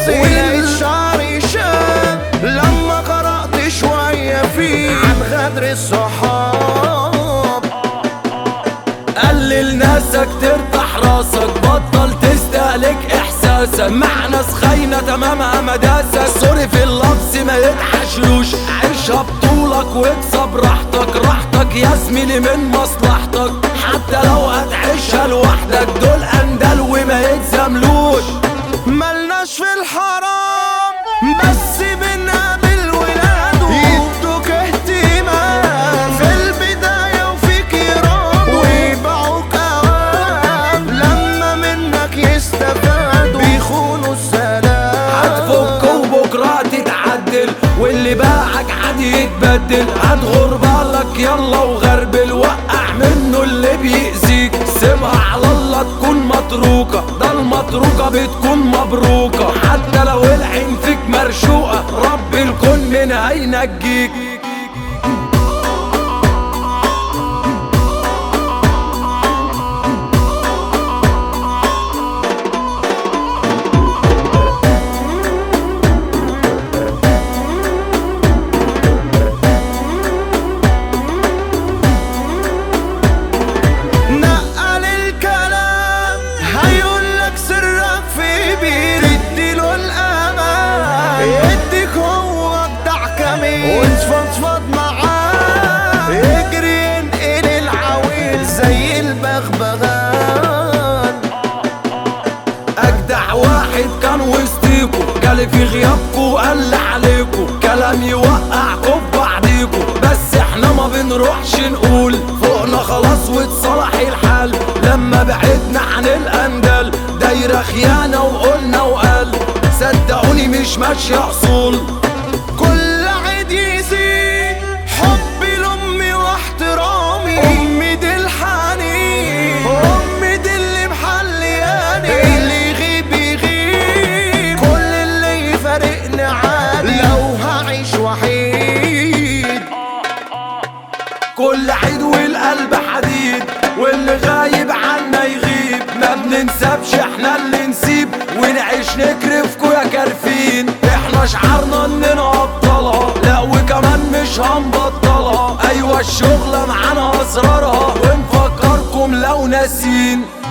واصل ولقيت شعري شاب لما قرأت شوية فيه عن غدر الصحاب. قلل ناسك ترتاح راسك، بطل تستهلك احساسك مع ناس خاينة تمامها مداسك. سوري في اللفظ ما يتحشلوش، عيشها بطولك واكسب راحتك. راحتك يا زميلي من مصلحتك، حتى لو هتعيشها لوحدك دول اندل وما يتزاملوش. ملناش في الحرام بس بنقابل ولاده يدوك اهتمام في البداية وفي كرام، ويبيعوك اوام لما منك يستفادوا بيخونوا السلام. هتفك وبكرة تتعدل واللي باعك عادي يتبدل. هتغر بالك يلا وغربل، وقع منه اللي بيأذيك. سيبها على الله تكون متروكة، ده المتروكة بتكون مبروكة. حتى لو العين فيك مرشوقة رب الكون من هينجيك. نقل الكلام هيقولك سرك في بير، اديله الامان يديك هو ابدع كمين وتفضفض معاه. اجري انقل العويل زي البغبغان. اجدع واحد كان وسطيكوا جالي في غيابكوا قال عليكوا كلام يوقعكوا ببعضيكوا. بس احنا ما بنروحش نقول فوقنا خلاص واتصلح الحال. لما بعدنا عن الاندال دايرة خيانة وقلنا وقال. صدقوني مش ماشية اصول، كل عيد يزيد حبي لامي واحترامي. امي دي الحنين، امي دي اللي محلياني. اللي يغيب يغيب، كل اللي يفارقني عادي لو هعيش وحيد. كل عيد والقلب حديد واللي غايب عنا يغيب. ما بننسبش احنا اللي نسيب ونعيش نكرفكوا يا كارفين. احنا شعرنا اننا ابطالها، لا وكمان مش هنبطلها. ايوه الشغلة معانا اسرارها ونفكركم لو ناسين.